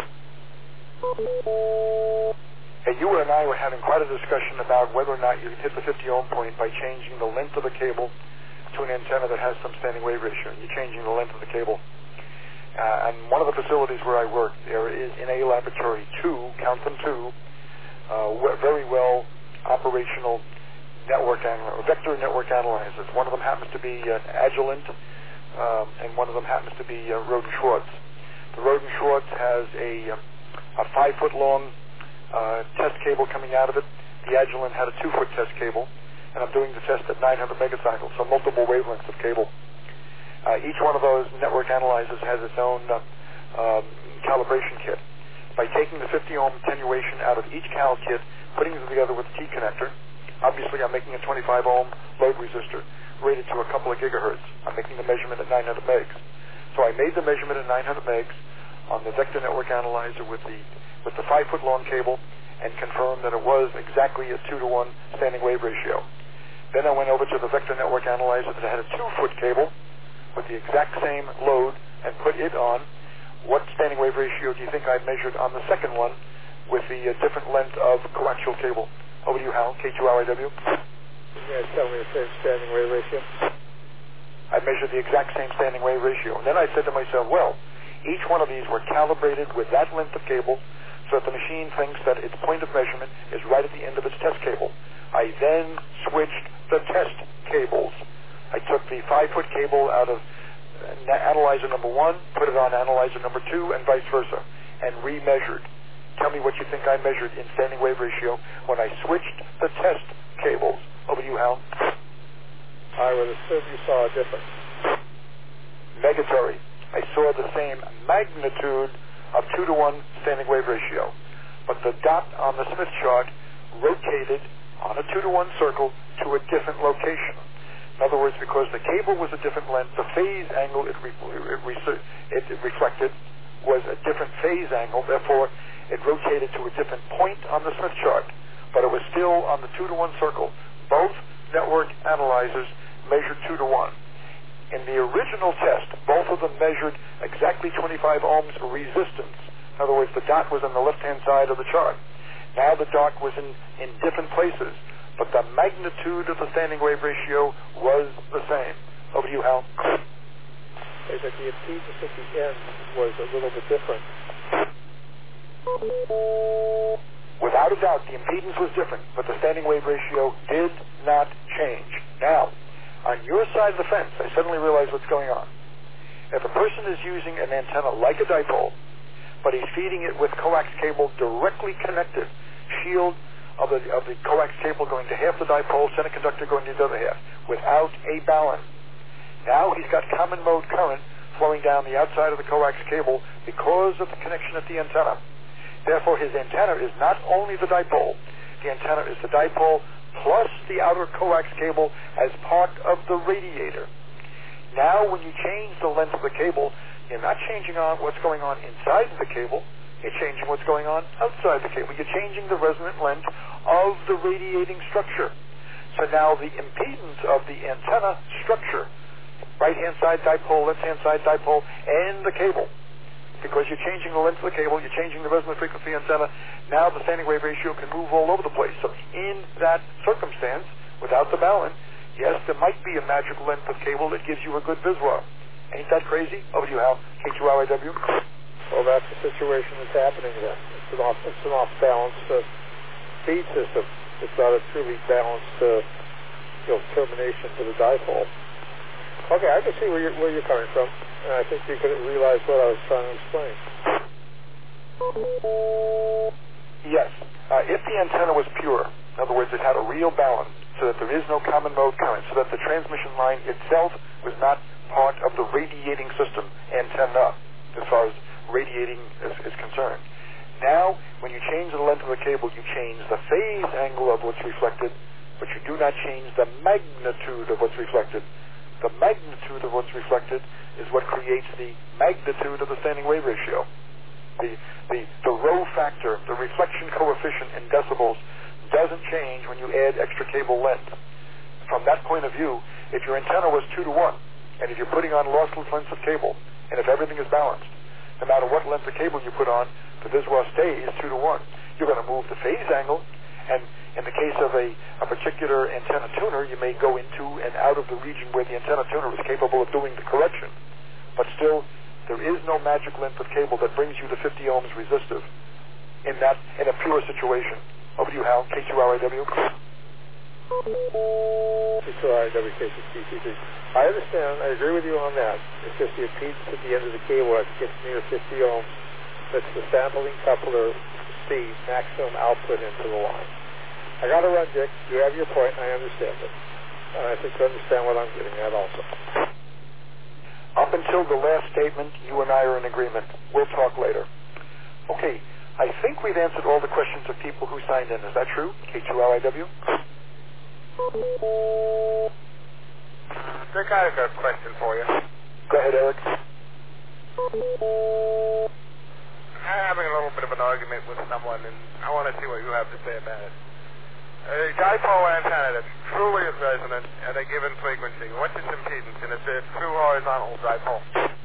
Speaker 1: Hey, you and I were having quite a discussion about whether or not you can hit the 50 ohm point by changing the length of the cable to an antenna that has some standing wave ratio. You're changing the length of the cable. And one of the facilities where I work, there is in a laboratory count them two, very well operational vector network analyzers. One of them happens to be Agilent, and one of them happens to be Roden Schwartz. The Roden Schwartz has a 5-foot long test cable coming out of it. The Agilent had a 2-foot test cable, and I'm doing the test at 900 megacycles, so multiple wavelengths of cable. Each one of those network analyzers has its own calibration kit. By taking the 50 ohm attenuation out of each cal kit, putting them together with the T connector, obviously I'm making a 25 ohm load resistor rated to a couple of gigahertz. I'm making the measurement at 900 megs. So I made the measurement at 900 megs on the vector network analyzer with the 5-foot long cable and confirmed that it was exactly a 2-to-1 standing wave ratio. Then I went over to the vector network analyzer that had a 2-foot cable with the exact same load and put it on, what standing wave ratio do you think I measured on the second one with the different length of coaxial cable? Over to you, Hal, K2RIW.
Speaker 11: You guys tell me the same standing wave ratio?
Speaker 1: I measured the exact same standing wave ratio. And then I said to myself, well, each one of these were calibrated with that length of cable so that the machine thinks that its point of measurement is right at the end of its test cable. I then switched the test cables. I took the 5-foot cable out of analyzer number 1, put it on analyzer number 2, and vice versa, and remeasured. Tell me what you think I measured in standing wave ratio when I switched the test cables. Over to you, Hal.
Speaker 11: I would assume you saw a difference.
Speaker 1: Negatory. I saw the same magnitude of 2-to-1 standing wave ratio, but the dot on the Smith chart rotated on a 2-to-1 circle to a different location. In other words, because the cable was a different length, the phase angle it reflected was a different phase angle, therefore it rotated to a different point on the Smith chart, but it was still on the 2-to-1 circle. Both network analyzers measured 2-to-1. In the original test, both of them measured exactly 25 ohms resistance. In other words, the dot was on the left-hand side of the chart. Now the dot was in different places, but the magnitude of the standing wave ratio was the same. Over to you, Hal.
Speaker 11: Hey, but the impedance at the end was a little bit different.
Speaker 1: Without a doubt, the impedance was different, but the standing wave ratio did not change. Now, on your side of the fence, I suddenly realize what's going on. If a person is using an antenna like a dipole, but he's feeding it with coax cable directly connected, shield of the coax cable going to half the dipole, center conductor going to the other half, without a balun. Now he's got common mode current flowing down the outside of the coax cable because of the connection at the antenna. Therefore, his antenna is not only the dipole. The antenna is the dipole plus the outer coax cable as part of the radiator. Now, when you change the length of the cable, you're not changing on what's going on inside the cable. You're changing what's going on outside the cable. You're changing the resonant length of the radiating structure. So now the impedance of the antenna structure, right-hand side dipole, left-hand side dipole, and the cable, because you're changing the length of the cable, you're changing the resonant frequency antenna, now the standing wave ratio can move all over the place. So in that circumstance, without the balun, yes, there might be a magical length of cable that gives you a good visual. Ain't that crazy? Over to you, Hal. K2RIW.
Speaker 11: Well, that's the situation that's happening then. It's an off-balanced feed system. It's not a truly balanced termination to the dipole. Okay, I can see where you're coming from, and I think you could realize what I was trying to explain.
Speaker 1: Yes. If the antenna was pure, in other words, it had a real balun, so that there is no common mode current, so that the transmission line itself was not part of the radiating system antenna, as far as radiating is concerned. Now, when you change the length of the cable, you change the phase angle of what's reflected, but you do not change the magnitude of what's reflected. The magnitude of what's reflected is what creates the magnitude of the standing wave ratio. The rho factor, the reflection coefficient in decibels, doesn't change when you add extra cable length. From that point of view, if your antenna was 2-to-1, and if you're putting on lossless lengths of cable, and if everything is balanced, no matter what length of cable you put on, the visual stays 2-to-1. You're going to move the phase angle, and in the case of a particular antenna tuner, you may go into and out of the region where the antenna tuner is capable of doing the correction. But still, there is no magic length of cable that brings you to 50 ohms resistive in a pure situation. Over to you, Hal. K2RIW.
Speaker 11: K2RIW, K6TCC. I understand. I agree with you on that. It's just the impedance at the end of the cable as it gets near 50 ohms. That's the sampling coupler speed, maximum output into the line. I got to run, Dick. You have your point, and I understand it. And I think you understand what I'm getting at also.
Speaker 1: Up until the last statement, you and I are in agreement. We'll talk later. Okay, I think we've answered all the questions of people who signed in. Is that true? K2RIW?
Speaker 8: Dick, I've got a question for you.
Speaker 1: Go ahead, Eric.
Speaker 8: I'm having a little bit of an argument with someone, and I want to see what you have to say about it. A dipole antenna that's truly resonant at a given frequency. What's its impedance? And it's a true horizontal dipole.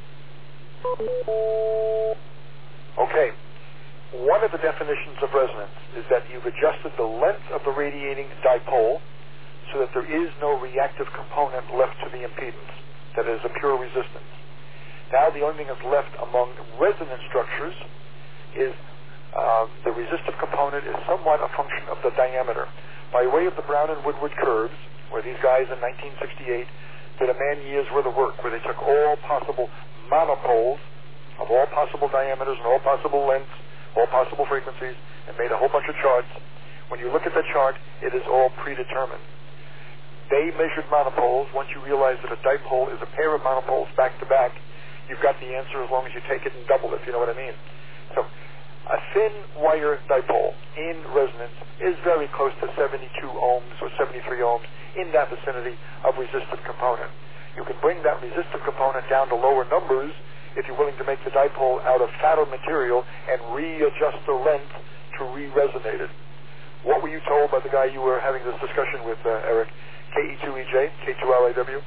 Speaker 1: Okay. One of the definitions of resonance is that you've adjusted the length of the radiating dipole so that there is no reactive component left to the impedance. That is a pure resistance. Now the only thing that's left among resonant structures is the resistive component is somewhat a function of the diameter. By way of the Brown and Woodward curves, where these guys in 1968 did a man-year's worth of work, where they took all possible monopoles of all possible diameters and all possible lengths, all possible frequencies, and made a whole bunch of charts. When you look at the chart, it is all predetermined. They measured monopoles. Once you realize that a dipole is a pair of monopoles back to back, you've got the answer as long as you take it and double it, if you know what I mean. So a thin wire dipole in resonance is very close to 72 ohms or 73 ohms, in that vicinity of resistive component. You can bring that resistive component down to lower numbers if you're willing to make the dipole out of fatter material and readjust the length to re-resonate it. What were you told by the guy you were having this discussion with, Eric? KE2EJ, K2LAW?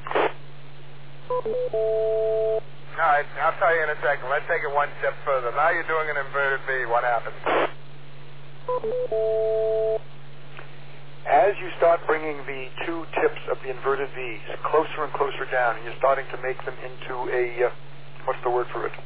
Speaker 8: All right, I'll tell you in a second. Let's take it one step further. Now you're doing an inverted V. What happens?
Speaker 1: As you start bringing the two tips of the inverted V's closer and closer down, and you're starting to make them into a, what's the word for it?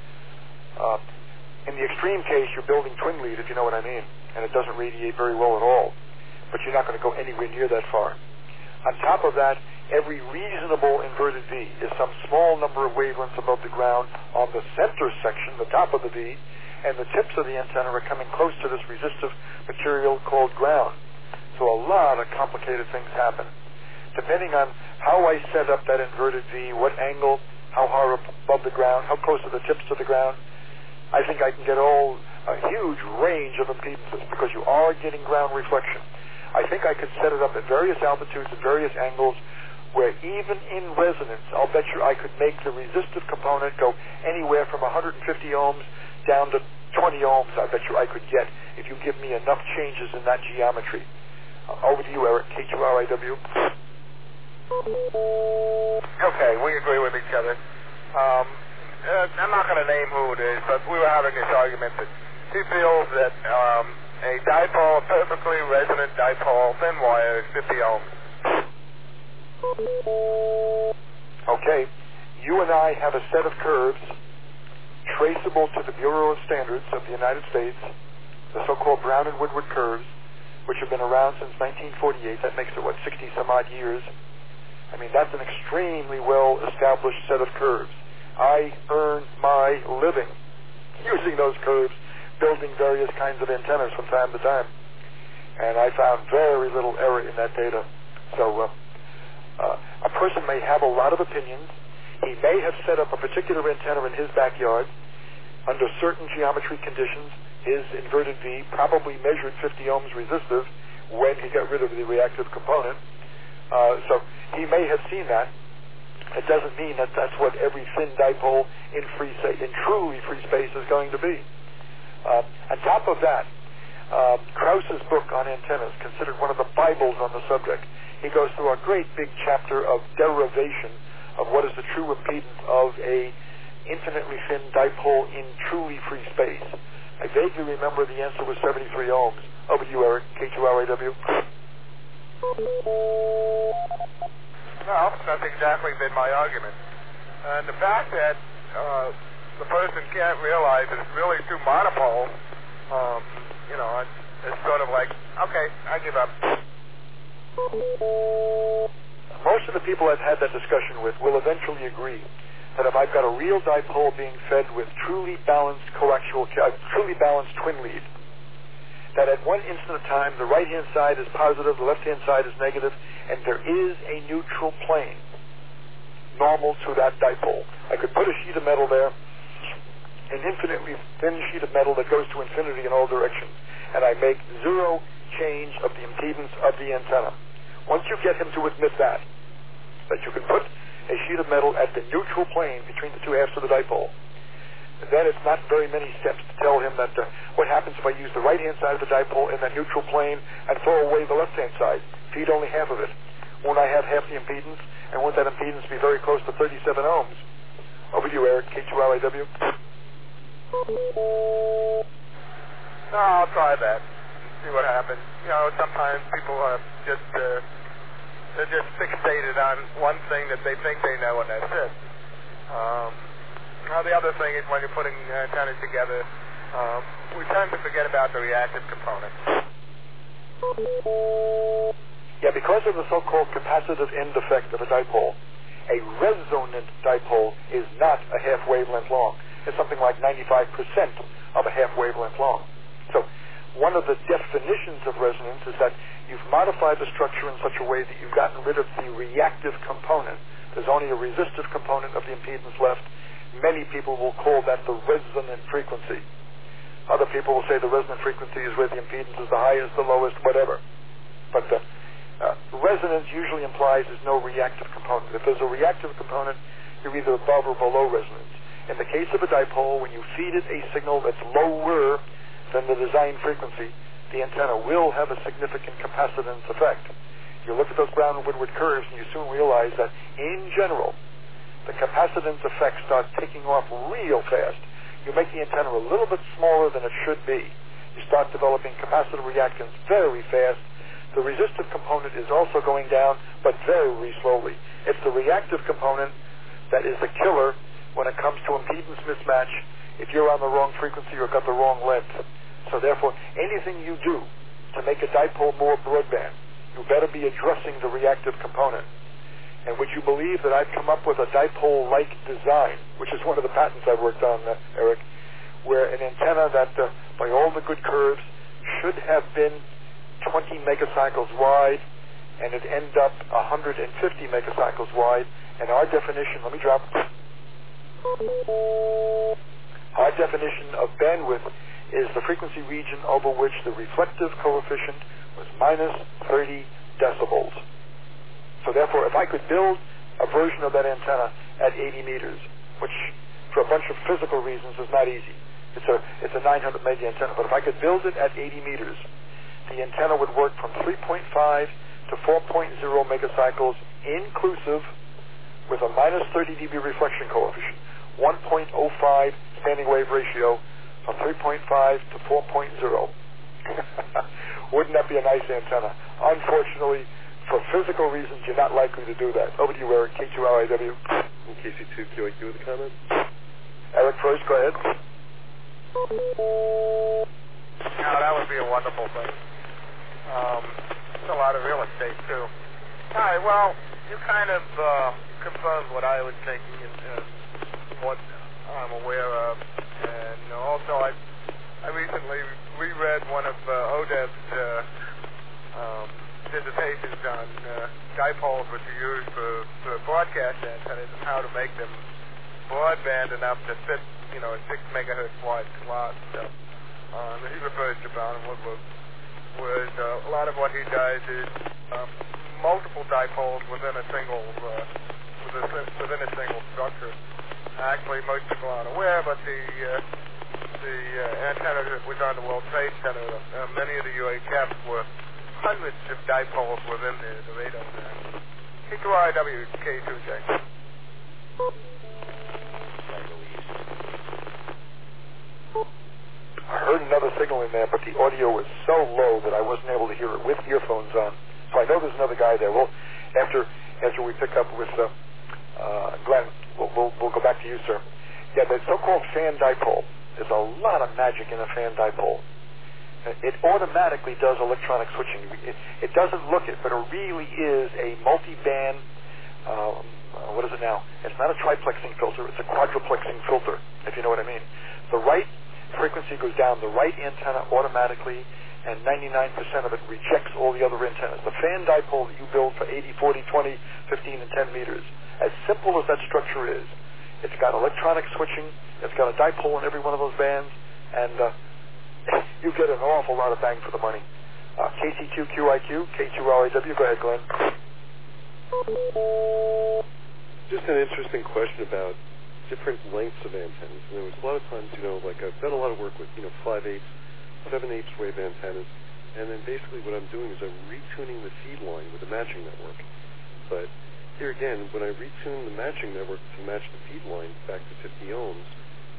Speaker 1: In the extreme case, you're building twin lead, if you know what I mean, and it doesn't radiate very well at all, but you're not going to go anywhere near that far. On top of that, every reasonable inverted V is some small number of wavelengths above the ground on the center section, the top of the V, and the tips of the antenna are coming close to this resistive material called ground. So a lot of complicated things happen. Depending on how I set up that inverted V, what angle, how far above the ground, how close are the tips to the ground, I think I can get a huge range of impedances because you are getting ground reflection. I think I could set it up at various altitudes and various angles where even in resonance, I'll bet you I could make the resistive component go anywhere from 150 ohms down to 20 ohms. I bet you I could get if you give me enough changes in that geometry. Over to you, Eric, K2RIW.
Speaker 8: Okay, we agree with each other. I'm not going to name who it is, but we were having this argument that he feels that a dipole, perfectly resonant dipole, thin wire, is 50 ohms.
Speaker 1: Okay, you and I have a set of curves traceable to the Bureau of Standards of the United States, the so-called Brown and Woodward curves, which have been around since 1948. That makes it, 60-some-odd years. I mean, that's an extremely well-established set of curves. I earn my living using those curves, building various kinds of antennas from time to time. And I found very little error in that data. So a person may have a lot of opinions. He may have set up a particular antenna in his backyard under certain geometry conditions. His inverted V probably measured 50 ohms resistive when he got rid of the reactive component. So he may have seen that. It doesn't mean that that's what every thin dipole in truly free space is going to be. On top of that, Krauss's book on antennas, considered one of the Bibles on the subject, he goes through a great big chapter of derivation of what is the true impedance of a infinitely thin dipole in truly free space. I vaguely remember the answer was 73 ohms. Over to you, Eric, K2RAW.
Speaker 8: Well, that's exactly been my argument. And the fact that the person can't realize that it's really two monopoles, it's sort of like, okay, I give up.
Speaker 1: Most of the people I've had that discussion with will eventually agree that if I've got a real dipole being fed with truly balanced twin lead, that at one instant of time the right-hand side is positive, the left-hand side is negative, and there is a neutral plane normal to that dipole. I could put a sheet of metal there, an infinitely thin sheet of metal that goes to infinity in all directions, and I make zero change of the impedance of the antenna. Once you get him to admit that you can put a sheet of metal at the neutral plane between the two halves of the dipole, then it's not very many steps to tell him that what happens if I use the right-hand side of the dipole in that neutral plane and throw away the left-hand side, feed only half of it. Won't I have half the impedance? And won't that impedance be very close to 37 ohms? Over to you, Eric, K2LAW.
Speaker 8: No, I'll try that and see what happens. You know, sometimes people are just they're just fixated on one thing that they think they know, and that's it. Now, the other thing is when you're putting antennas together, we tend to forget about the reactive component.
Speaker 1: Yeah, because of the so-called capacitive end effect of a dipole, a resonant dipole is not a half wavelength long. It's something like 95% of a half wavelength long. So one of the definitions of resonance is that you've modified the structure in such a way that you've gotten rid of the reactive component. There's only a resistive component of the impedance left. Many people will call that the resonant frequency. Other people will say the resonant frequency is where the impedance is the highest, the lowest, whatever. But resonance usually implies there's no reactive component. If there's a reactive component, you're either above or below resonance. In the case of a dipole, when you feed it a signal that's lower than the design frequency, the antenna will have a significant capacitance effect. You look at those Brown and Woodward curves, and you soon realize that, in general, the capacitance effect starts taking off real fast. You make the antenna a little bit smaller than it should be. You start developing capacitive reactance very fast. The resistive component is also going down, but very slowly. It's the reactive component that is the killer when it comes to impedance mismatch if you're on the wrong frequency or got the wrong length. So therefore, anything you do to make a dipole more broadband, you better be addressing the reactive component. And would you believe that I've come up with a dipole-like design, which is one of the patents I've worked on, Eric, where an antenna that, by all the good curves, should have been 20 megacycles wide, and it ended up 150 megacycles wide. And our definition, let me drop. Our definition of bandwidth is the frequency region over which the reflective coefficient was minus 30 decibels. So therefore, if I could build a version of that antenna at 80 meters, which for a bunch of physical reasons is not easy. It's a 900 mega antenna. But if I could build it at 80 meters, the antenna would work from 3.5 to 4.0 megacycles inclusive with a minus 30 dB reflection coefficient, 1.05 standing wave ratio from 3.5 to 4.0. Wouldn't that be a nice antenna? Unfortunately, for physical reasons, you're not likely to do that. Over to you, Eric, K2LAW.
Speaker 6: KC2QIQ with a comment?
Speaker 1: Eric first, go ahead.
Speaker 8: Now, that would be a wonderful thing. It's a lot of real estate, too. All right, well, you kind of confirmed what I was thinking and what I'm aware of. And also, I recently reread one of Odeb's dissertations on dipoles which are used for broadcast antennas and how to make them broadband enough to fit, a 6 megahertz wide slot. So he refers to Brown and Woodward. Whereas a lot of what he does is multiple dipoles within a single structure. Actually, most people aren't aware, but the antenna that was on the World Trade Center, many of the UHFs were hundreds of dipoles within the radar band. K2RIW, K2J.
Speaker 1: I heard another signal in there, but the audio was so low that I wasn't able to hear it with earphones on. So I know there's another guy there. Well, after we pick up with Glenn, we'll go back to you, sir. Yeah, the so-called fan dipole. There's a lot of magic in a fan dipole. It automatically does electronic switching. It doesn't look it, but it really is a multi-band, what is it now? It's not a triplexing filter, it's a quadruplexing filter, if you know what I mean. The right frequency goes down the right antenna automatically, and 99% of it rejects all the other antennas. The fan dipole that you build for 80, 40, 20, 15, and 10 meters, as simple as that structure is, it's got electronic switching, it's got a dipole in every one of those bands, and you get an awful lot of bang for the money. KC2QIQ, K2LAW, go ahead, Glenn.
Speaker 6: Just an interesting question about different lengths of antennas. And there was a lot of times, like I've done a lot of work with, 5/8, 7/8 wave antennas, and then basically what I'm doing is I'm retuning the feed line with a matching network. But here again, when I retune the matching network to match the feed line back to 50 ohms,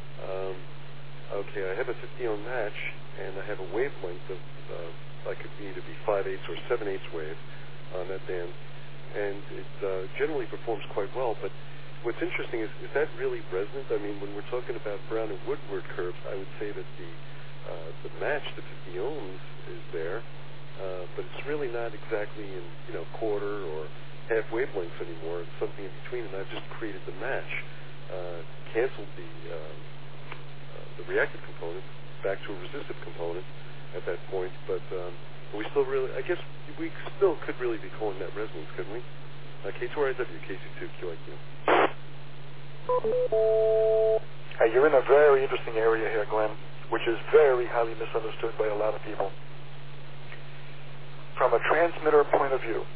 Speaker 6: I have a 50 ohm match, and I have a wavelength of, I could either be 5/8 or 7/8 wave on that band, and it generally performs quite well. But what's interesting is that really resonant? I mean, when we're talking about Brown and Woodward curves, I would say that the match to 50 ohms is there, but it's really not exactly in quarter or half wavelengths anymore. It's something in between, and I've just created the match, canceled the reactive component back to a resistive component at that point. But we still really, I guess, we still could really be calling that resonance, couldn't we? K2RIW, KC2, QIQ.
Speaker 1: Hey, you're in a very interesting area here, Glenn, which is very highly misunderstood by a lot of people. From a transmitter point of view,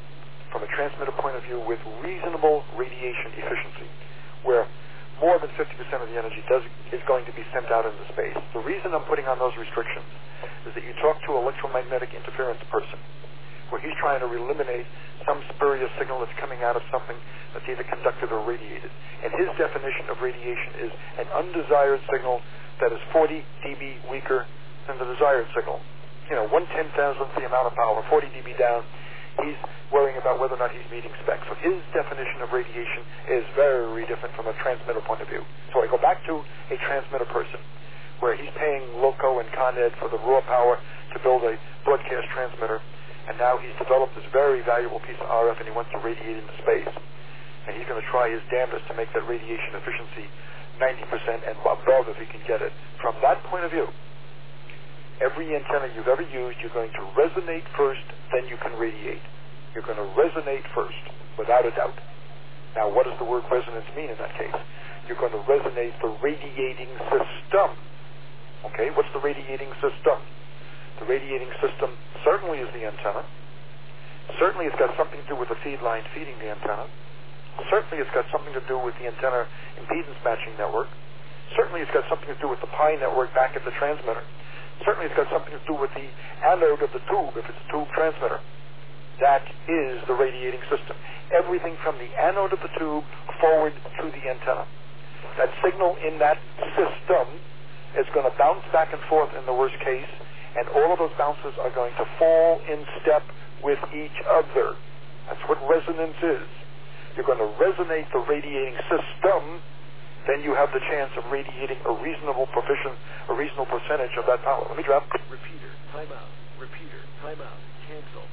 Speaker 1: with reasonable radiation efficiency, where more than 50% of the energy is going to be sent out into space. The reason I'm putting on those restrictions is that you talk to an electromagnetic interference person, where he's trying to eliminate some spurious signal that's coming out of something that's either conducted or radiated. And his definition of radiation is an undesired signal that is 40 dB weaker than the desired signal. 1/10,000th the amount of power, 40 dB down. He's worrying about whether or not he's meeting specs. So his definition of radiation is very different from a transmitter point of view. So I go back to a transmitter person, where he's paying Loco and Con Ed for the raw power to build a broadcast transmitter, and now he's developed this very valuable piece of RF, and he wants to radiate into space. And he's going to try his damnedest to make that radiation efficiency 90% and above if he can get it. From that point of view, every antenna you've ever used, you're going to resonate first, then you can radiate. You're going to resonate first, without a doubt. Now, what does the word resonance mean in that case? You're going to resonate the radiating system. Okay, what's the radiating system? The radiating system certainly is the antenna. Certainly it's got something to do with the feed line feeding the antenna. Certainly it's got something to do with the antenna impedance matching network. Certainly it's got something to do with the pi network back at the transmitter. Certainly it's got something to do with the anode of the tube, if it's a tube transmitter. That is the radiating system. Everything from the anode of the tube forward to the antenna. That signal in that system is going to bounce back and forth in the worst case, and all of those bounces are going to fall in step with each other. That's what resonance is. You're going to resonate the radiating system, then you have the chance of radiating a reasonable percentage of that power. Let me drop.
Speaker 12: Repeater, timeout. Repeater, timeout. Cancel.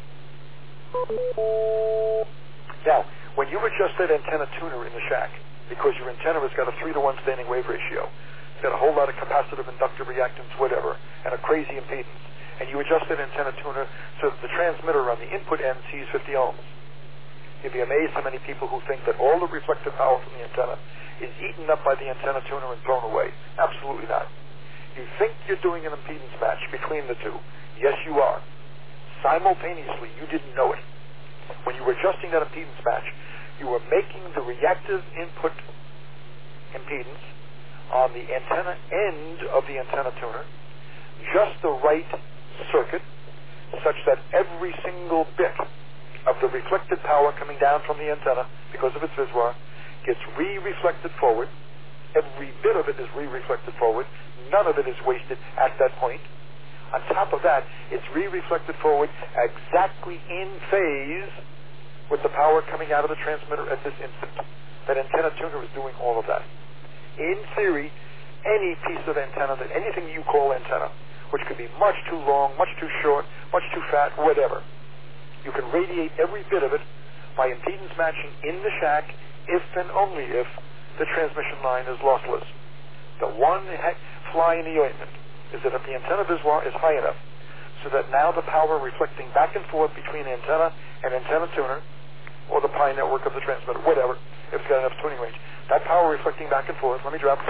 Speaker 1: Now, when you adjust that antenna tuner in the shack, because your antenna has got a 3-to-1 standing wave ratio, it's got a whole lot of capacitive, inductive reactance, whatever, and a crazy impedance, and you adjust that antenna tuner so that the transmitter on the input end sees 50 ohms, you'd be amazed how many people who think that all the reflective power from the antenna is eaten up by the antenna tuner and thrown away. Absolutely not. You think you're doing an impedance match between the two. Yes, you are. Simultaneously, you didn't know it. When you were adjusting that impedance match, you were making the reactive input impedance on the antenna end of the antenna tuner just the right circuit, such that every single bit of the reflected power coming down from the antenna, because of its viswar, gets re-reflected forward. Every bit of it is re-reflected forward. None of it is wasted at that point. On top of that, it's re-reflected forward exactly in phase with the power coming out of the transmitter at this instant. That antenna tuner is doing all of that. In theory, any piece of antenna, anything you call antenna, which could be much too long, much too short, much too fat, whatever, you can radiate every bit of it by impedance matching in the shack if and only if the transmission line is lossless. The one fly in the ointment is that if the antenna viswar is high enough so that now the power reflecting back and forth between antenna and antenna tuner, or the pi network of the transmitter, whatever, if it's got enough tuning range, that power reflecting back and forth, let me drop,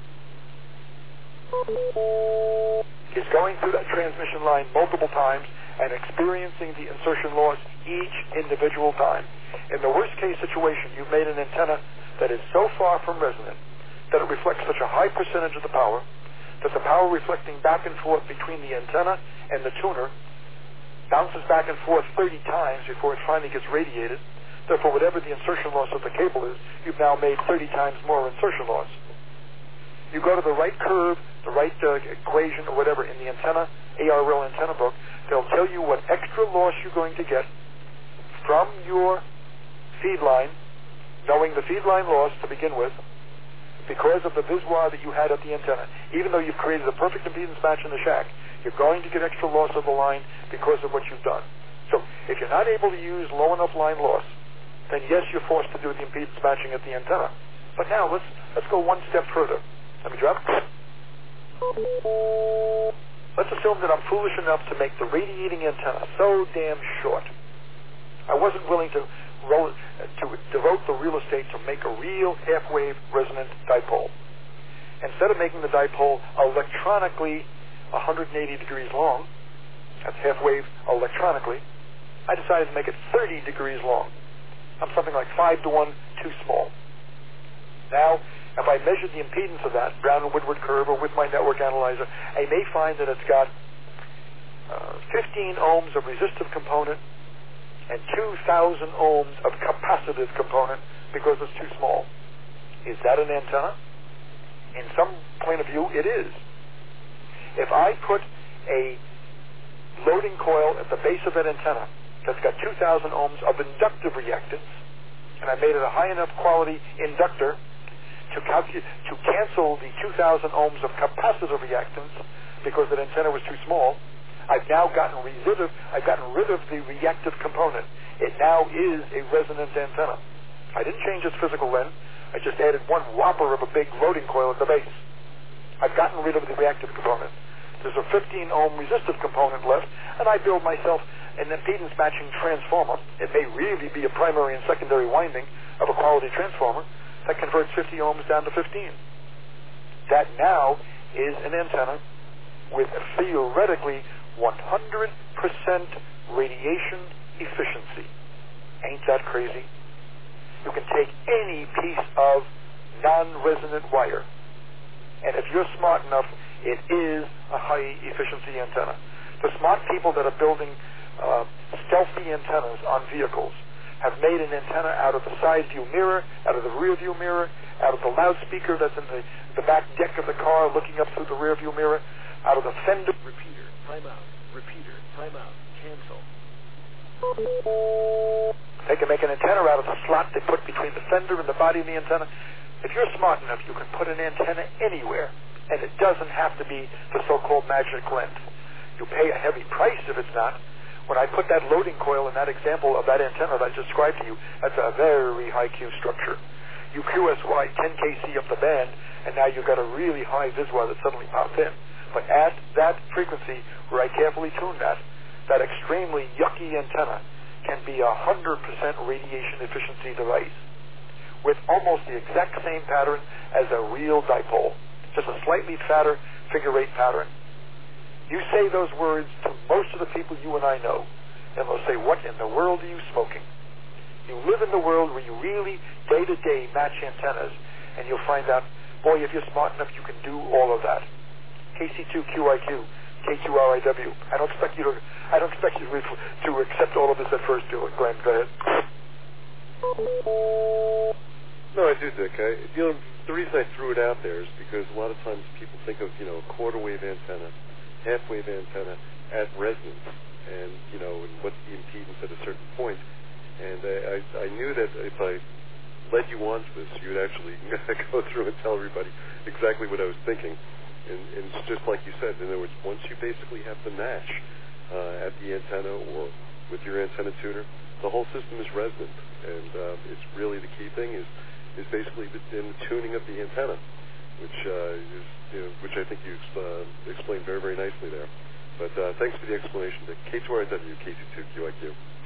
Speaker 1: is going through that transmission line multiple times and experiencing the insertion loss each individual time. In the worst case situation, you've made an antenna that is so far from resonant that it reflects such a high percentage of the power that the power reflecting back and forth between the antenna and the tuner bounces back and forth 30 times before it finally gets radiated. Therefore, whatever the insertion loss of the cable is, you've now made 30 times more insertion loss. You go to the right curve, the right equation or whatever in the antenna, ARL antenna book, they'll tell you what extra loss you're going to get from your feed line, knowing the feed line loss to begin with, because of the viswire that you had at the antenna. Even though you've created a perfect impedance match in the shack, you're going to get extra loss of the line because of what you've done. So if you're not able to use low enough line loss, then yes, you're forced to do the impedance matching at the antenna. But now let's go one step further. Let me drop. Let's assume that I'm foolish enough to make the radiating antenna so damn short. I wasn't willing to devote the real estate to make a real half-wave resonant dipole. Instead of making the dipole electronically 180 degrees long, that's half-wave electronically, I decided to make it 30 degrees long. I'm something like 5 to 1 too small. Now, if I measured the impedance of that, Brown and Woodward curve, or with my network analyzer, I may find that it's got 15 ohms of resistive component and 2,000 ohms of capacitive component because it's too small. Is that an antenna? In some point of view, it is. If I put a loading coil at the base of that antenna that's got 2,000 ohms of inductive reactance, and I made it a high enough quality inductor to cancel the 2,000 ohms of capacitive reactance because that antenna was too small, I've now gotten rid of the reactive component. It now is a resonant antenna. I didn't change its physical length. I just added one whopper of a big loading coil at the base. I've gotten rid of the reactive component. There's a 15 ohm resistive component left, and I build myself an impedance matching transformer. It may really be a primary and secondary winding of a quality transformer that converts 50 ohms down to 15. That now is an antenna with theoretically 100% radiation efficiency. Ain't that crazy? You can take any piece of non-resonant wire, and if you're smart enough, it is a high-efficiency antenna. The smart people that are building stealthy antennas on vehicles have made an antenna out of the side view mirror, out of the rear view mirror, out of the loudspeaker that's in the back deck of the car looking up through the rear view mirror, out of the fender.
Speaker 12: Repeater, timeout. Repeater, timeout. Cancel.
Speaker 1: They can make an antenna out of the slot they put between the fender and the body of the antenna. If you're smart enough, you can put an antenna anywhere, and it doesn't have to be the so-called magic length. You pay a heavy price if it's not. When I put that loading coil in that example of that antenna that I just described to you, that's a very high Q structure. You QSY 10 kc up the band, and now you've got a really high viswire that suddenly popped in. But at that frequency where I carefully tune that extremely yucky antenna can be 100% radiation efficiency device with almost the exact same pattern as a real dipole, just a slightly fatter figure-8 pattern. You say those words to most of the people you and I know, and they'll say, what in the world are you smoking? You live in the world where you really day-to-day match antennas, and you'll find out, boy, if you're smart enough, you can do all of that. KC2QIQ, K2RIW. I don't expect you to accept all of this at first, Glenn. Go ahead.
Speaker 6: No, I do, Dick. The reason I threw it out there is because a lot of times people think of, a quarter-wave antenna, half-wave antenna at resonance, and and what's the impedance at a certain point. And I knew that if I led you on to this, you would actually go through and tell everybody exactly what I was thinking. And it's just like you said. In other words, once you basically have the match at the antenna or with your antenna tuner, the whole system is resonant. And it's really the key thing is basically in the tuning of the antenna, which which I think you explained very, very nicely there. But thanks for the explanation, Dick. K2RW, KC2QIQ.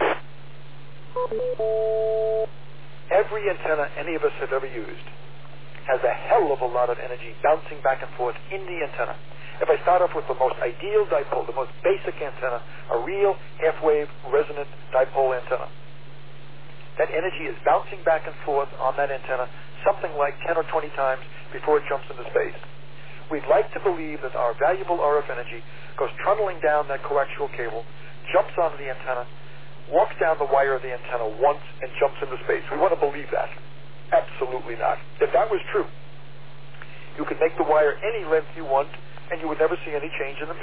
Speaker 1: Every antenna any of us have ever used has a hell of a lot of energy bouncing back and forth in the antenna. If I start off with the most ideal dipole, the most basic antenna, a real half-wave resonant dipole antenna, that energy is bouncing back and forth on that antenna something like 10 or 20 times before it jumps into space. We'd like to believe that our valuable RF energy goes trundling down that coaxial cable, jumps onto the antenna, walks down the wire of the antenna once, and jumps into space. We want to believe that. Absolutely not. If that was true, you could make the wire any length you want, and you would never see any change in the field.